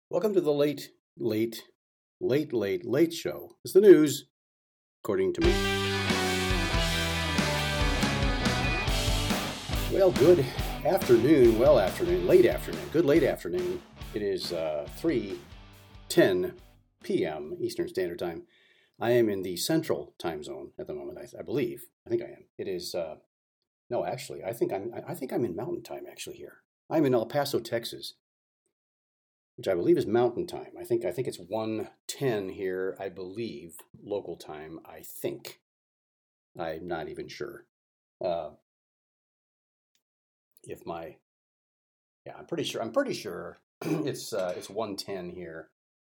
Welcome to the late show. It's the news, according to me. Well, good afternoon, late afternoon. It is 3:10 p.m. Eastern Standard Time. I am in the Central Time Zone at the moment. I believe. I think I am. It is. No, actually, I think I'm in Mountain Time. Actually, here I'm in El Paso, Texas, which I believe is Mountain Time. I think it's 1:10 here. I believe local time. I think. I'm not even sure. I'm pretty sure it's 1:10 here.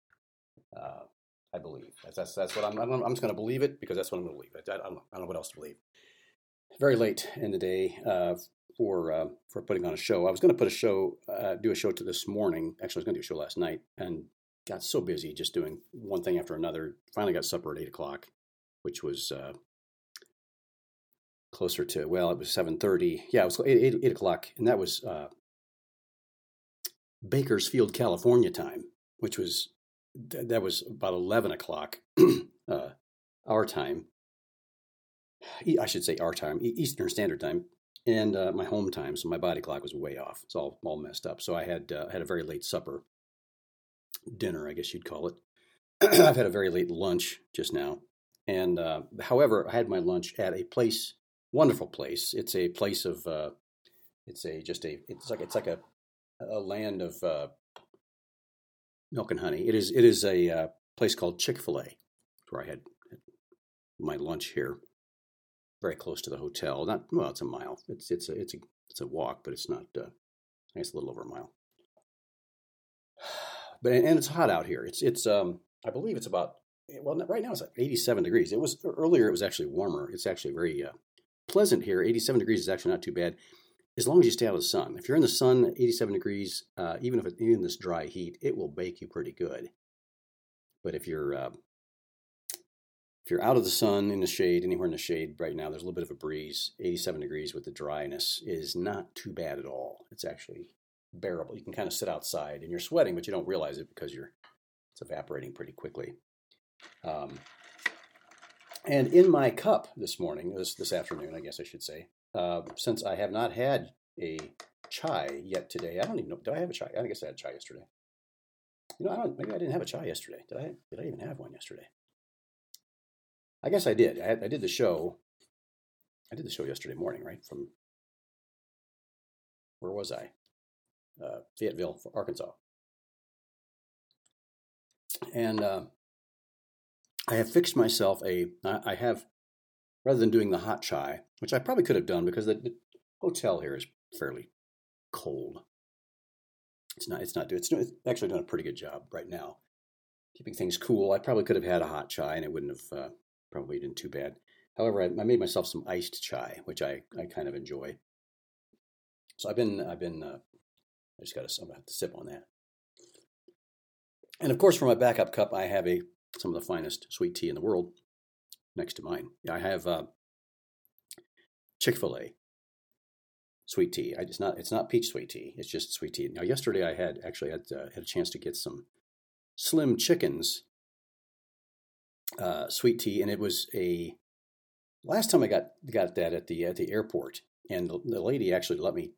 I believe that's what I'm just going to believe it because that's what I'm going to believe. I don't know what else to believe. Very late in the day for putting on a show. I was going to do a show to this morning. Actually, I was going to do a show last night and got so busy just doing one thing after another. Finally got supper at 8 o'clock, which was closer to, well, it was 7:30. Yeah, it was 8 o'clock, and that was Bakersfield, California time, which was about 11 o'clock our time. I should say our time, Eastern Standard Time, and my home time. So my body clock was way off. It's all messed up. So I had a very late supper, dinner, I guess you'd call it. I've had a very late lunch just now, and however, I had my lunch at a place, wonderful place. It's a place of it's like a land of milk and honey. It is a place called Chick-fil-A, where I had my lunch here. Very close to the hotel. It's a mile. It's a walk, but it's not. I guess a little over a mile. And it's hot out here. It's I believe it's about, well, right now it's like 87 degrees. It was earlier. It was actually warmer. It's actually very pleasant here. 87 degrees is actually not too bad, as long as you stay out of the sun. If you're in the sun, 87 degrees, even in this dry heat, it will bake you pretty good. But if you're out of the sun, in the shade, anywhere in the shade right now, there's a little bit of a breeze. 87 degrees with the dryness is not too bad at all. It's actually bearable. You can kind of sit outside and you're sweating, but you don't realize it because it's evaporating pretty quickly. And in my cup this afternoon, I guess I should say, since I have not had a chai yet today, I don't even know. Did I have a chai? I guess I had chai yesterday. Maybe I didn't have a chai yesterday. Did I even have one yesterday? I guess I did. I did the show. I did the show yesterday morning, right? From, where was I? Fayetteville, Arkansas. And I have fixed myself I have, rather than doing the hot chai, which I probably could have done because the hotel here is fairly cold. It's actually done a pretty good job right now, keeping things cool. I probably could have had a hot chai and it wouldn't have probably been too bad. However, I made myself some iced chai, which I kind of enjoy. So I just got to sip on that. And of course, for my backup cup, I have some of the finest sweet tea in the world next to mine. I have Chick-fil-A sweet tea. It's not peach sweet tea. It's just sweet tea. Now, yesterday I had a chance to get some Slim Chickens sweet tea, and it was last time I got that at the airport, and the lady actually let me.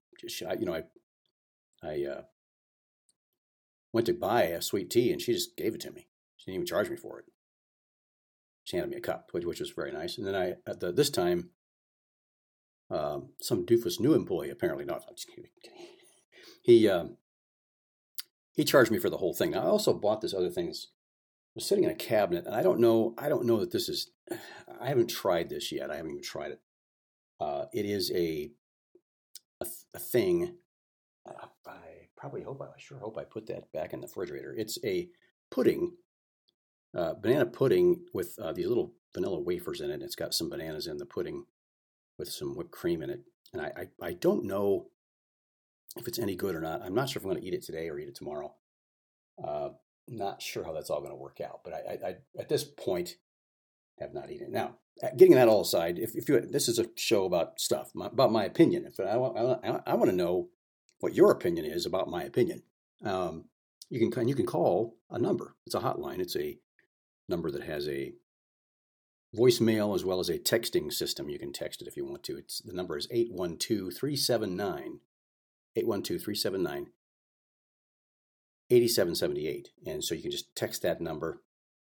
I went to buy a sweet tea, and she just gave it to me. She didn't even charge me for it. She handed me a cup, which was very nice. And then this time, some doofus new employee, apparently not. I'm just kidding. He charged me for the whole thing. Now, I also bought this other thing. It was sitting in a cabinet, and I don't know that this is. I haven't tried this yet. I haven't even tried it. It is a thing. I sure hope I put that back in the refrigerator. It's a pudding, banana pudding with these little vanilla wafers in it. It's got some bananas in the pudding with some whipped cream in it. And I don't know if it's any good or not. I'm not sure if I'm going to eat it today or eat it tomorrow. Not sure how that's all going to work out. But I at this point have not eaten it. Now, getting that all aside, if this is a show about stuff, about my opinion. I want to know what your opinion is about my opinion. you can call a number. It's a hotline. It's a number that has a voicemail as well as a texting system. You can text it if you want to. The number is 812-379-8778. And so you can just text that number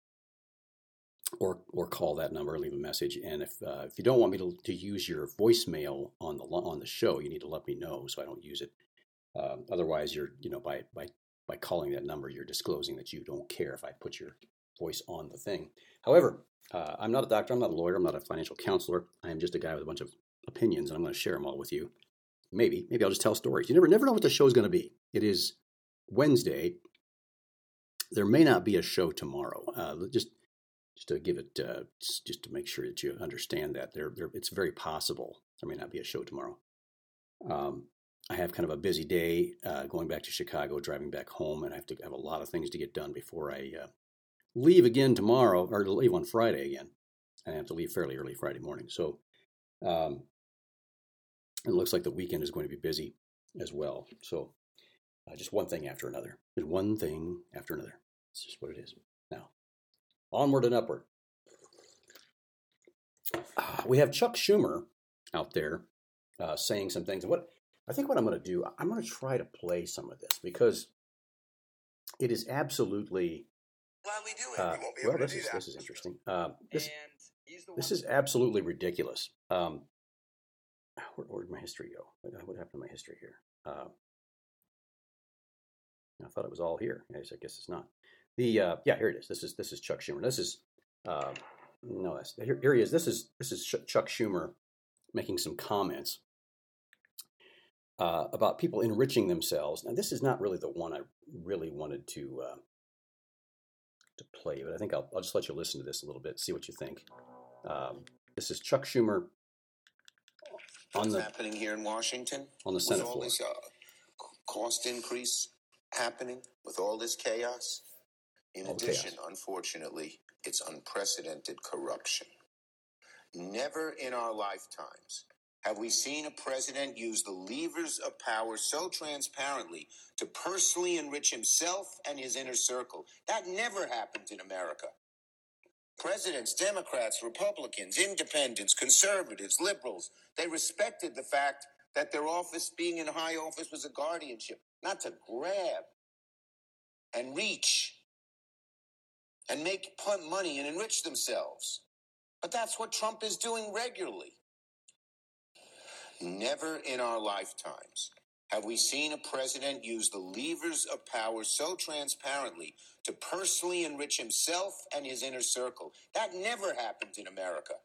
or call that number, leave a message. And if you don't want me to use your voicemail on the show, you need to let me know so I don't use it. Otherwise, you're by calling that number, you're disclosing that you don't care if I put your voice on the thing. However, I'm not a doctor, I'm not a lawyer, I'm not a financial counselor. I am just a guy with a bunch of opinions, and I'm going to share them all with you. Maybe I'll just tell stories. You never know what the show is going to be. It is Wednesday. There may not be a show tomorrow. Just to give it, just to make sure that you understand that it's very possible there may not be a show tomorrow. I have kind of a busy day going back to Chicago, driving back home, and I have a lot of things to get done before I leave again tomorrow, or leave on Friday again. I have to leave fairly early Friday morning. So it looks like the weekend is going to be busy as well. So just one thing after another. Just one thing after another. It's just what it is. Now, onward and upward. We have Chuck Schumer out there saying some things. And I think what I'm going to do, I'm going to try to play some of this because it is absolutely. Well, this is interesting. This is absolutely ridiculous. Where'd my history go? What happened to my history here? I thought it was all here. I guess it's not. Here it is. This is Chuck Schumer. This is no, that's here he is. This is Chuck Schumer making some comments about people enriching themselves. Now, this is not really the one I really wanted to play, but I think I'll just let you listen to this a little bit, see what you think. This is Chuck Schumer what's happening here in Washington on the Senate floor. With all this cost increase happening, with all this chaos. In addition, unfortunately, it's unprecedented corruption. Never in our lifetimes have we seen a president use the levers of power so transparently to personally enrich himself and his inner circle. That never happened in America. Presidents, Democrats, Republicans, independents, conservatives, liberals, they respected the fact that their office, being in high office, was a guardianship, not to grab and reach and make money and enrich themselves. But that's what Trump is doing regularly. Never in our lifetimes have we seen a president use the levers of power so transparently to personally enrich himself and his inner circle. That never happened in America.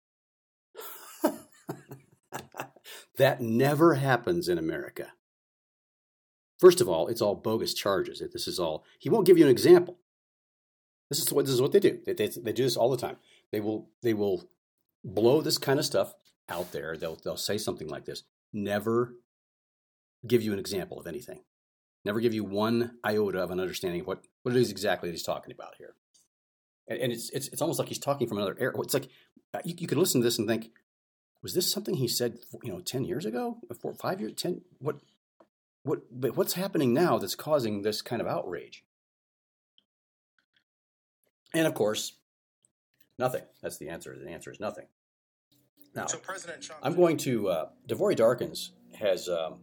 That never happens in America. First of all, it's all bogus charges. This is all. He won't give you an example. This is what they do. They do this all the time. They will blow this kind of stuff out there. They'll say something like this. Never give you an example of anything. Never give you one iota of an understanding of what it is exactly that he's talking about here. And it's almost like he's talking from another era. It's like you could listen to this and think, was this something he said 10 years ago, 5 years, 10? But what's happening now that's causing this kind of outrage? And of course, nothing. That's the answer. The answer is nothing. Now, so President Trump, I'm going to Devory Darkins has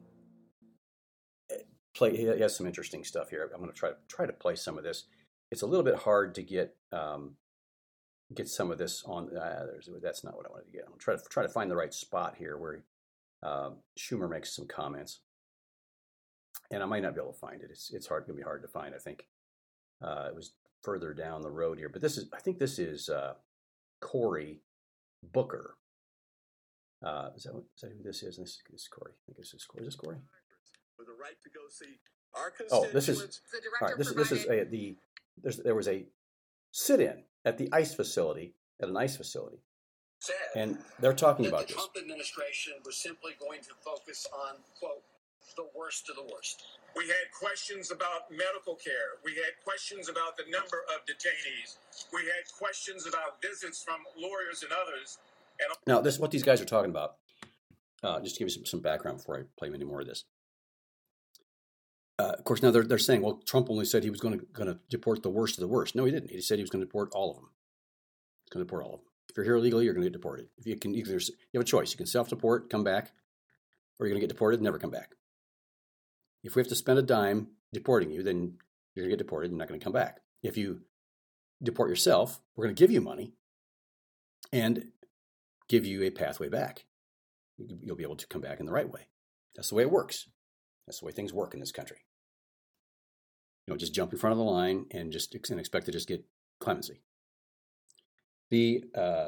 he has some interesting stuff here. I'm going to try to play some of this. It's a little bit hard to get some of this on. That's not what I wanted to get. I'm going to try to find the right spot here where Schumer makes some comments, and I might not be able to find it. It's going to be hard to find. I think it was further down the road here, but I think this is Cory Booker. Is that who this is? This is Cory. I think this is Cory. Is this Cory? With the right to go see our constituents. This is all right. This is there was a sit-in at the ICE facility an ICE facility, and they're talking about this. The Trump administration was simply going to focus on, quote, the worst of the worst. We had questions about medical care. We had questions about the number of detainees. We had questions about visits from lawyers and others. Now, this is what these guys are talking about. Just to give you some background before I play any more of this. Of course, now they're saying, well, Trump only said he was going to deport the worst of the worst. No, he didn't. He said he was going to deport all of them. He's going to deport all of them. If you're here illegally, you're going to get deported. If you have a choice. You can self-deport, come back, or you're going to get deported and never come back. If we have to spend a dime deporting you, then you're going to get deported and not going to come back. If you deport yourself, we're going to give you money and give you a pathway back. You'll be able to come back in the right way. That's the way it works. That's the way things work in this country. You don't just jump in front of the line and expect to just get clemency. The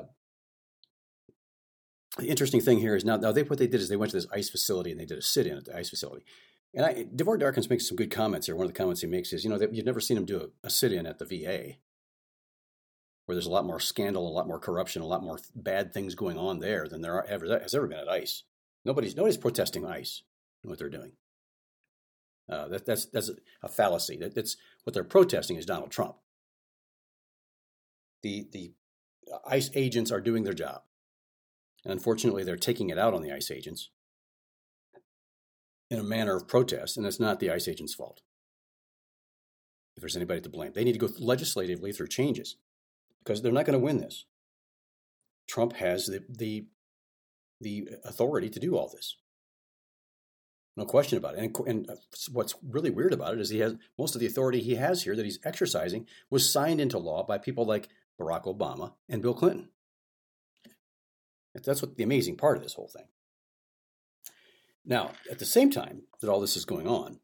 interesting thing here is now what they did is they went to this ICE facility and they did a sit-in at the ICE facility. And DeVore Darkins makes some good comments here. One of the comments he makes is, you've never seen him do a sit-in at the VA, where there's a lot more scandal, a lot more corruption, a lot more bad things going on there than there has ever been at ICE. Nobody's protesting ICE and what they're doing. That's a fallacy. That's what they're protesting is Donald Trump. The ICE agents are doing their job, and unfortunately, they're taking it out on the ICE agents in a manner of protest, and it's not the ICE agents' fault. If there's anybody to blame, they need to go legislatively through changes because they're not going to win this. Trump has the authority to do all this. No question about it. And what's really weird about it is he has most of the authority he has here that he's exercising was signed into law by people like Barack Obama and Bill Clinton. That's what the amazing part of this whole thing. Now, at the same time that all this is going on,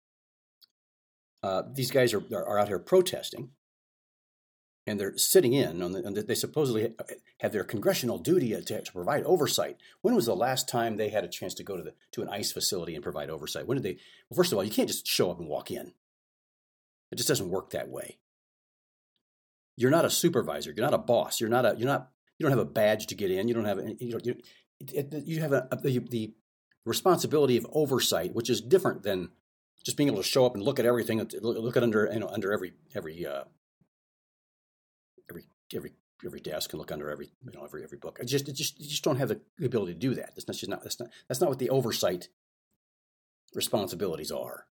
these guys are out here protesting, and they're sitting in and they supposedly have their congressional duty to provide oversight. When was the last time they had a chance to go to an ICE facility and provide oversight? When did they? Well, first of all, you can't just show up and walk in. It just doesn't work that way. You're not a supervisor. You're not a boss. You don't have a badge to get in. You don't have you have the responsibility of oversight, which is different than just being able to show up and look at everything, look at under every desk and look under every book. You just don't have the ability to do that. That's not what the oversight responsibilities are.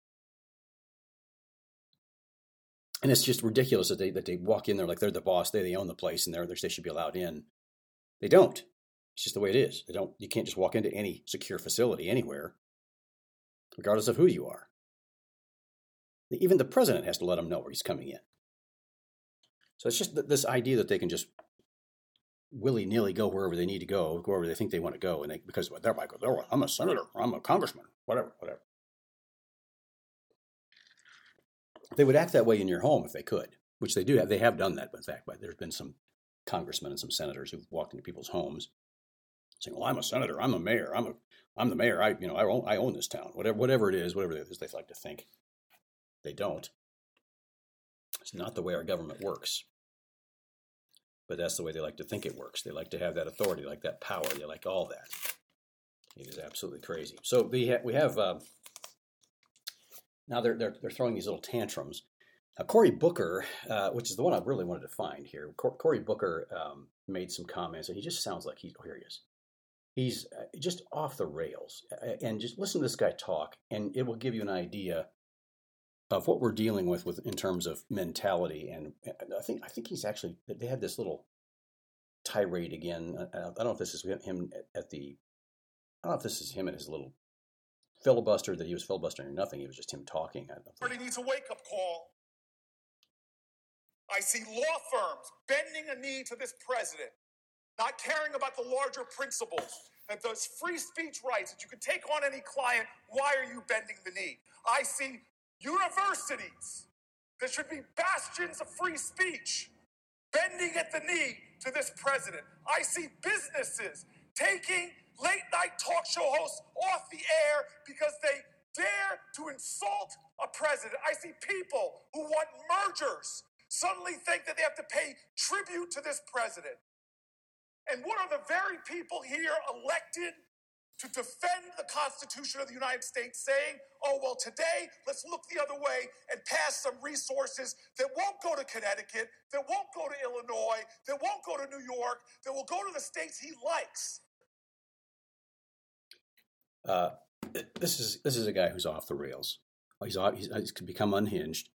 And it's just ridiculous that they walk in there like they're the boss, they own the place, and they should be allowed in. They don't. It's just the way it is. You can't just walk into any secure facility anywhere, regardless of who you are. Even the president has to let them know where he's coming in. So it's just this idea that they can just willy-nilly go wherever they need to go wherever they think they want to go, and because they're like, I'm a senator, or I'm a congressman, whatever. They would act that way in your home if they could, which they do have. They have done that, in fact. But there's been some congressmen and some senators who've walked into people's homes saying, "Well, I'm a senator, I'm a mayor, I'm the mayor. I own this town. Whatever it is they like to think. They don't. It's not the way our government works. But that's the way they like to think it works. They like to have that authority, like that power. They like all that. It is absolutely crazy. So we have now they're throwing these little tantrums. Cory Booker, which is the one I really wanted to find here. Cory Booker made some comments, and he just sounds like here he is. He's just off the rails. And just listen to this guy talk, and it will give you an idea of what we're dealing with in terms of mentality. And I think he's actually, they had this little tirade again. I don't know if this is him in his little filibuster that he was filibustering or nothing. It was just him talking. Everybody needs a wake-up call. I see law firms bending a knee to this president, not caring about the larger principles and those free speech rights that you can take on any client. Why are you bending the knee? I see universities that should be bastions of free speech bending at the knee to this president. I see businesses taking late-night talk show hosts off the air because they dare to insult a president. I see people who want mergers suddenly think that they have to pay tribute to this president. And what are the very people here elected to defend the Constitution of the United States saying, oh, well, today, let's look the other way and pass some resources that won't go to Connecticut, that won't go to Illinois, that won't go to New York, that will go to the states he likes? This is a guy who's off the rails. he's become unhinged.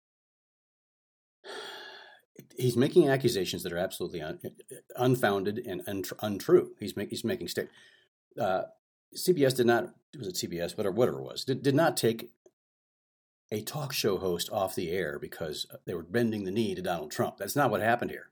He's making accusations that are absolutely unfounded and untrue. He's making statements. CBS did not, was it CBS, whatever it was, did not take a talk show host off the air because they were bending the knee to Donald Trump. That's not what happened here.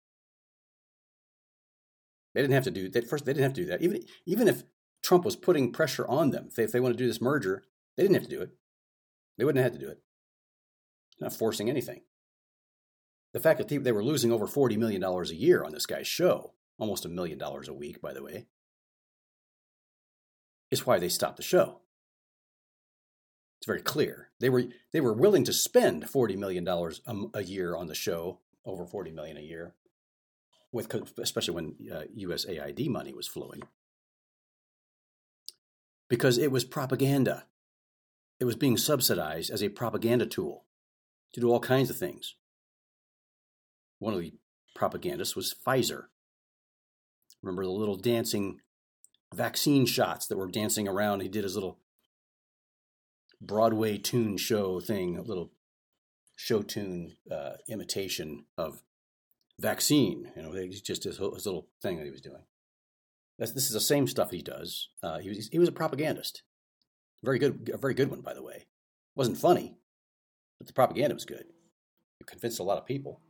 They didn't have to do that. First, they didn't have to do that. Even if Trump was putting pressure on them, if they want to do this merger, they didn't have to do it. They wouldn't have had to do it. Not forcing anything. The fact that they were losing over $40 million a year on this guy's show, almost $1 million a week, by the way, is why they stopped the show. It's very clear. They were willing to spend $40 million a year on the show, over $40 million a year, especially when USAID money was flowing, because it was propaganda. It was being subsidized as a propaganda tool to do all kinds of things. One of the propagandists was Pfizer. Remember the little dancing vaccine shots that were dancing around? He did his little Broadway tune show thing, a little show tune imitation of vaccine. Just his little thing that he was doing. This is the same stuff he does. He was a propagandist. A very good one, by the way. It wasn't funny, but the propaganda was good. It convinced a lot of people.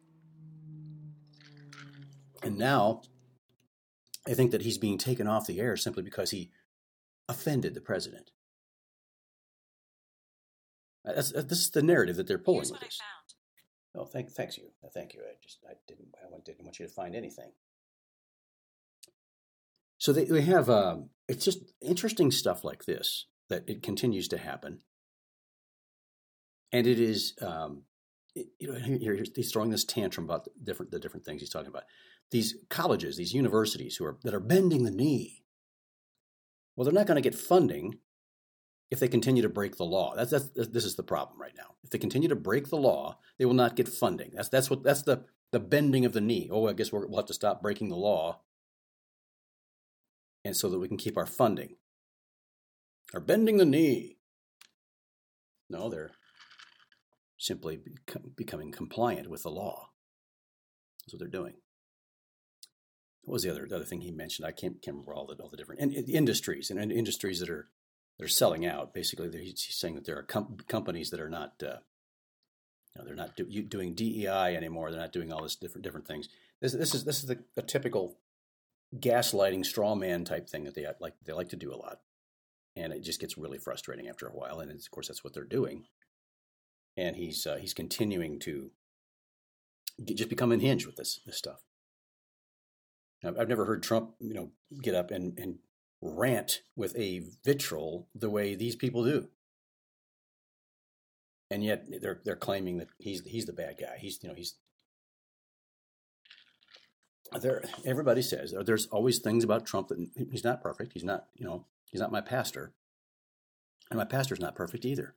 And now, I think that he's being taken off the air simply because he offended the president. This is the narrative that they're pulling with this. Oh, thanks you. Thank you. I didn't want you to find anything. So they have it's just interesting stuff like this that it continues to happen, and it is he's throwing this tantrum about the different things he's talking about. These colleges, these universities that are bending the knee. Well, they're not going to get funding if they continue to break the law. This is the problem right now. If they continue to break the law, they will not get funding. That's the bending of the knee. Oh, I guess we'll have to stop breaking the law, and so that we can keep our funding. They're bending the knee. No, they're simply becoming compliant with the law. That's what they're doing. What was the other thing he mentioned? I can't remember all the different industries and industries that are selling out. Basically, he's saying that there are companies that are not they're not doing DEI anymore. They're not doing all this different things. This is the typical gaslighting straw man type thing that they like to do a lot, and it just gets really frustrating after a while. And of course, that's what they're doing. And he's continuing to just become unhinged with this stuff. I've never heard Trump, get up and rant with a vitriol the way these people do, and yet they're claiming that he's the bad guy. Everybody says there's always things about Trump that he's not perfect. He's not my pastor, and my pastor's not perfect either.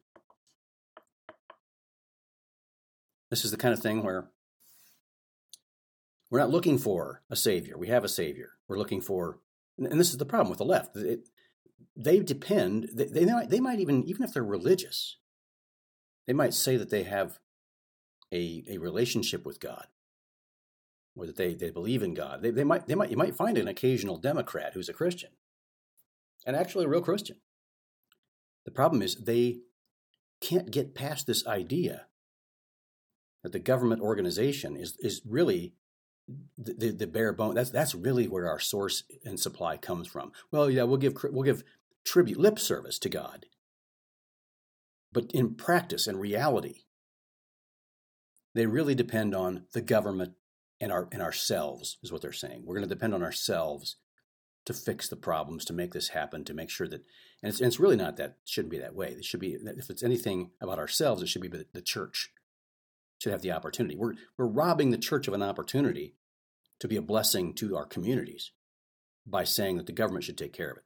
This is the kind of thing where we're not looking for a savior. We have a savior. We're looking for, and this is the problem with the left. They depend. They might even if they're religious, they might say that they have a relationship with God, or that they believe in God. You might find an occasional Democrat who's a Christian, and actually a real Christian. The problem is they can't get past this idea that the government organization is really the bare bone. That's really where our source and supply comes from. Well, yeah, we'll give tribute, lip service to God, but in practice and reality, they really depend on the government and ourselves, is what they're saying. We're going to depend on ourselves to fix the problems, to make this happen, to make sure that, and it's really not that. Shouldn't be that way. It should be, if it's anything about ourselves, it should be the church should have the opportunity. We're robbing the church of an opportunity to be a blessing to our communities by saying that the government should take care of it.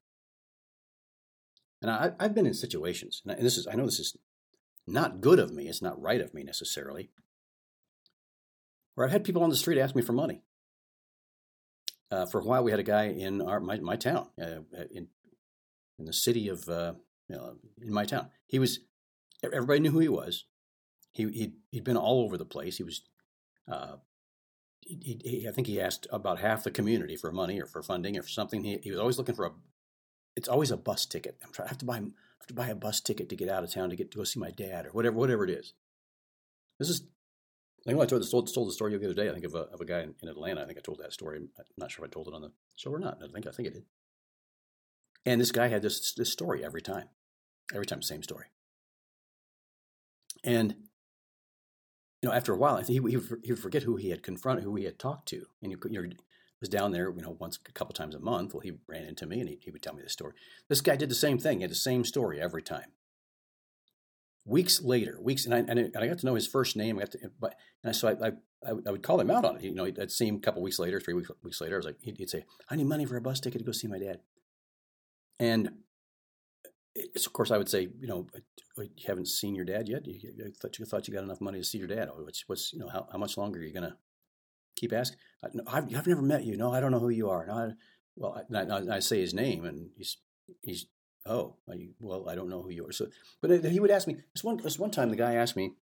And I've been in situations, and I know this is not good of me. It's not right of me necessarily, where I've had people on the street ask me for money. For a while, we had a guy in my town, in the city of in my town. He was Everybody knew who he was. He'd been all over the place. He was, I think he asked about half the community for money or for funding or for something. He was always looking for it's always a bus ticket. I have to buy a bus ticket to get out of town to go see my dad or whatever it is. This is, I think I told the story the other day. I think of a guy in Atlanta. I think I told that story. I'm not sure if I told it on the show or not. I think I did. And this guy had this story every time, same story. And after a while, he would forget who he had confronted, who he had talked to, and he was down there, once a couple times a month. Well, he ran into me and he would tell me the story. This guy did the same thing. He had the same story every time. Weeks later, and I got to know his first name. So I would call him out on it. I'd see him a couple weeks later, 3 weeks later. I was like, he'd say, "I need money for a bus ticket to go see my dad." And of course, I would say, you haven't seen your dad yet. You thought you got enough money to see your dad. How much longer are you gonna keep asking? I've never met you. No, I don't know who you are. No, I say his name, and he's. Oh, well, I don't know who you are. So, but he would ask me. This one time, the guy asked me.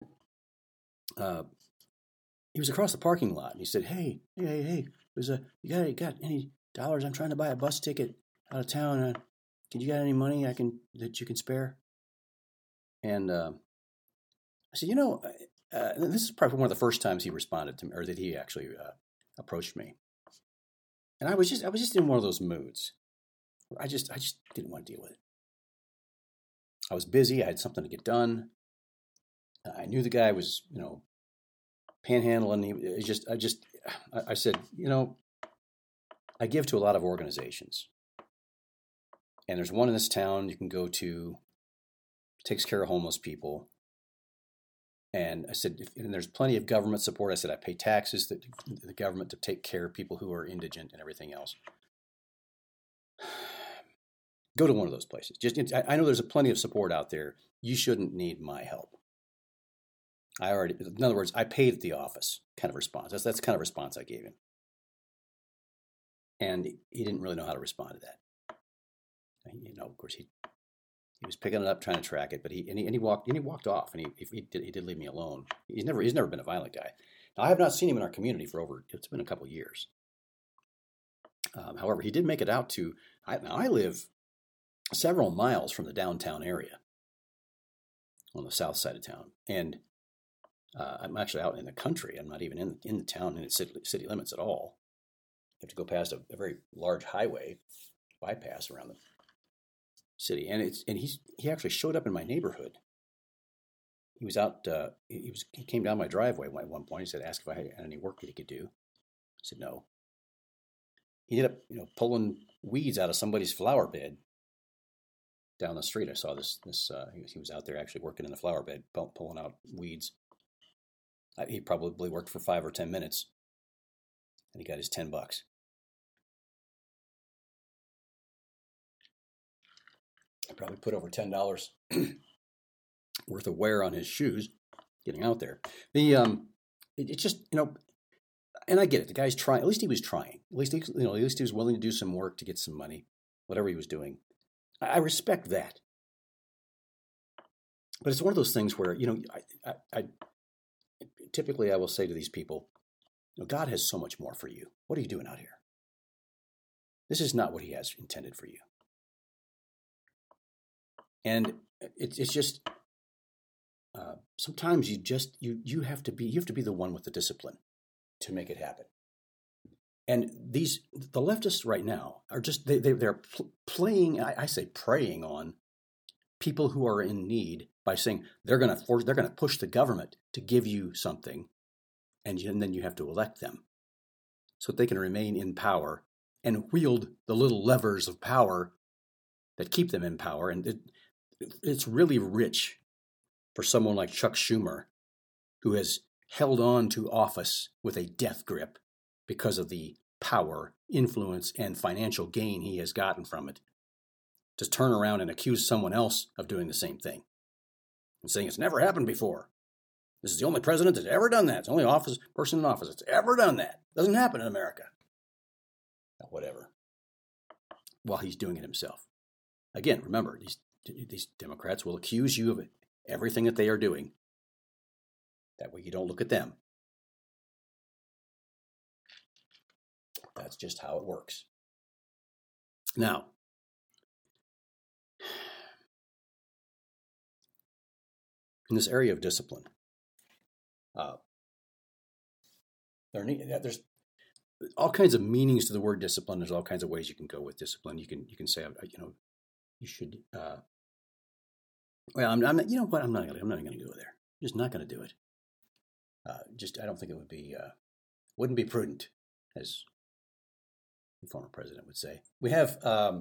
He was across the parking lot, and he said, "Hey, you got any dollars? I'm trying to buy a bus ticket out of town. Can you got any money that you can spare?" And I said, this is probably one of the first times he responded to me, or that he actually approached me. And I was just in one of those moods where I just didn't want to deal with it. I was busy. I had something to get done. I knew the guy was, panhandling. I said, I give to a lot of organizations. And there's one in this town you can go to, takes care of homeless people. And I said, and there's plenty of government support. I said, I pay taxes to the government to take care of people who are indigent and everything else. Go to one of those places. I know there's plenty of support out there. You shouldn't need my help. In other words, I paid at the office kind of response. That's the kind of response I gave him. And he didn't really know how to respond to that. Of course, he was picking it up, trying to track it, but he walked off, and he did leave me alone. He's never been a violent guy. Now, I have not seen him in our community it's been a couple of years. However, he did make it out to. I live several miles from the downtown area, on the south side of town, and I'm actually out in the country. I'm not even in the town, in its city limits at all. You have to go past a very large highway bypass around the city, and he actually showed up in my neighborhood. He was out. He came down my driveway at one point. He said, "Ask if I had any work that he could do." I said, "No." He ended up, pulling weeds out of somebody's flower bed down the street. I saw this. He was out there actually working in the flower bed, pulling out weeds. He probably worked for 5 or 10 minutes, and he got his $10. I probably put over $10 worth of wear on his shoes getting out there. It's just, and I get it. The guy's trying. At least he was trying. At least he was willing to do some work to get some money, whatever he was doing. I respect that. But it's one of those things where, I typically I will say to these people, God has so much more for you. What are you doing out here? This is not what he has intended for you. And it's just sometimes you have to be the one with the discipline to make it happen. And the leftists right now are just they're playing. I say preying on people who are in need by saying they're going to push the government to give you something, and then you have to elect them so that they can remain in power and wield the little levers of power that keep them in power. And it's really rich for someone like Chuck Schumer, who has held on to office with a death grip because of the power, influence, and financial gain he has gotten from it, to turn around and accuse someone else of doing the same thing and saying it's never happened before. This is the only president that's ever done that. It's the only person in office that's ever done that. Doesn't happen in America. Whatever. While he's doing it himself. Again, remember, these Democrats will accuse you of everything that they are doing. That way you don't look at them. That's just how it works. Now, in this area of discipline, there's all kinds of meanings to the word discipline. There's all kinds of ways you can go with discipline. You can say, you should. Well, I'm not. You know what? I'm not going to go there. I'm just not going to do it. I don't think it wouldn't be prudent, as the former president would say. We have.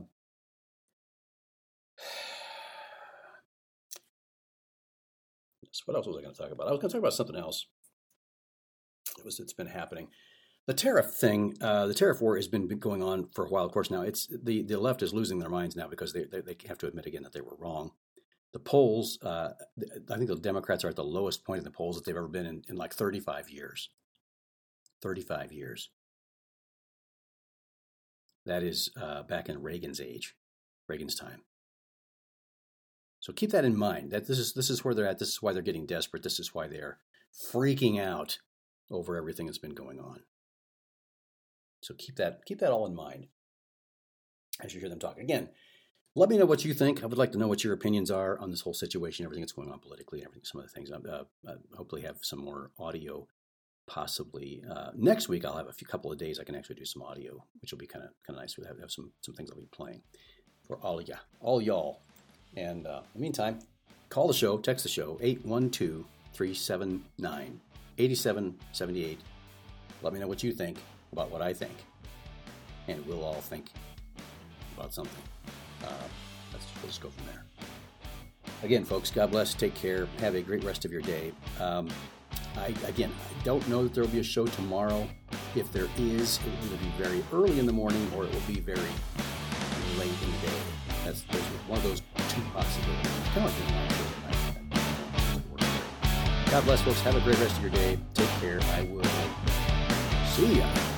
What else was I going to talk about? I was going to talk about something else. It's been happening. The tariff thing, the tariff war has been going on for a while. Of course, now it's the left is losing their minds now because they have to admit again that they were wrong. The polls, I think the Democrats are at the lowest point in the polls that they've ever been in like 35 years. 35 years. That is back in Reagan's time. So keep that in mind. That this is where they're at. This is why they're getting desperate. This is why they are freaking out over everything that's been going on. So keep that all in mind as you hear them talk. Again, let me know what you think. I would like to know what your opinions are on this whole situation, everything that's going on politically, and everything. Some of the things. Hopefully, have some more audio. Possibly next week. I'll have a couple of days. I can actually do some audio, which will be kind of nice. We'll have some things I'll be playing for all y'all. And in the meantime, call the show, text the show, 812-379-8778. Let me know what you think about what I think. And we'll all think about something. We'll just go from there. Again, folks, God bless. Take care. Have a great rest of your day. I don't know that there will be a show tomorrow. If there is, it will either be very early in the morning or it will be very late in the day. There's one of those two possibilities. Kind of like God bless, folks. Have a great rest of your day. Take care. I will see ya.